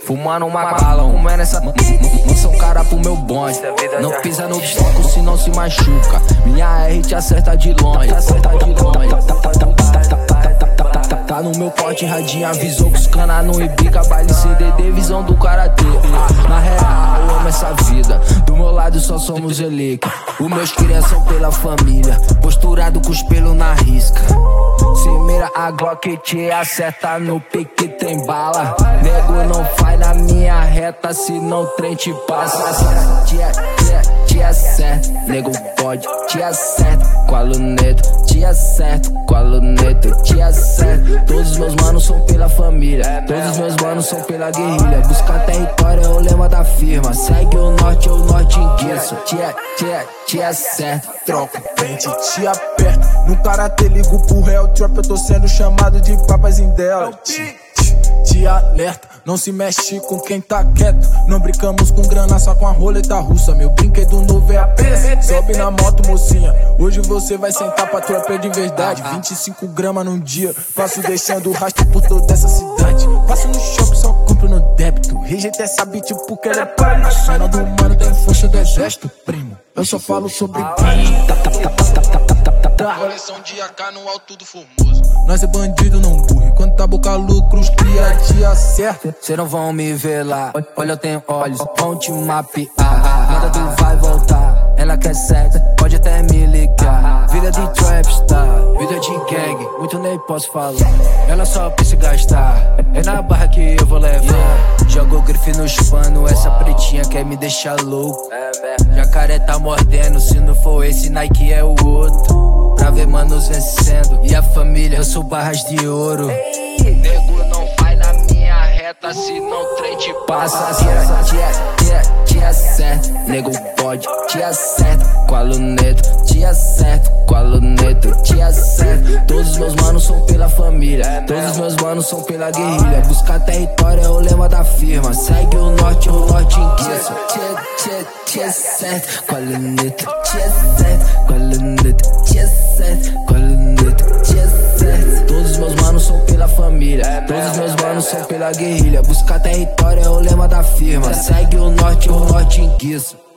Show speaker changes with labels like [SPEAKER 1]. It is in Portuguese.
[SPEAKER 1] fumando uma bala, comendo essa mansão cara pro meu bonde. Não pisa no bloco, senão se machuca. Minha R te acerta de longe. Tá no meu pote, radinho avisou que os cana não ibica. Baile CDD, visão do karatê. Na real, eu amo essa vida. Do meu lado só somos relíquia. Os meus crias são pela família. Posturado com os pelos na risca. Se mira a Glock te acerta no pique, tem bala. Nego não faz na minha reta, senão o trem te passa. Te acerta, nego pode, te acerta com a luneta, te acerta com a luneta, te acerta. Todos os meus manos são pela família, todos os meus manos são pela guerrilha. Buscar território é o lema da firma. Segue o norte enguiço. Te acerta,
[SPEAKER 2] troca, pente, te aperta. No karatê ligo pro Hell Trap, eu tô sendo chamado de papazinho dela. Te alerta, não se mexe com quem tá quieto. Não brincamos com grana, só com a roleta russa. Meu brinquedo novo é a peça. Sobe na moto, mocinha, hoje você vai sentar pra tropa de verdade. 25 gramas num dia, passo deixando rastro por toda essa cidade. Passo no shopping, só compro no débito. Rejeita essa beat porque ela é páreo. Na cena do mano tem força do exército, primo. Eu só falo sobre
[SPEAKER 3] coleção de AK no alto do Formoso.
[SPEAKER 2] Nós é bandido, não burro. Quando tá boca lucro, os cria te acerta.
[SPEAKER 1] Cê não vão me ver lá. Olha, eu tenho olhos, vão te mapear. Nada do vai voltar. Ela quer sexo, pode até me ligar. Vida de trapstar, vida de gang, muito nem posso falar. Ela só pensa em gastar, é na barra que eu vou levar. Jogo o grife nos panos, essa pretinha quer me deixar louco. Jacaré tá mordendo, se não for esse Nike é o outro. Pra ver manos vencendo, e a família, eu sou barras de ouro. Nego não vai na minha reta, senão o trem te passa. Te acerta, nego pode, te acerta com a luneta, te acerta com a luneta, te acerta. Todos os meus manos são pela família, todos os meus manos são pela guerrilha. Buscar território é o lema da firma. Segue o norte enguiço. Te acerta com a luneta, te acerta com a luneta, te acerta com a luneta, te acerta. Todos os meus manos são pela família, todos os meus manos são pela guerrilha. Buscar território é o lema da firma. Segue o norte enguiço.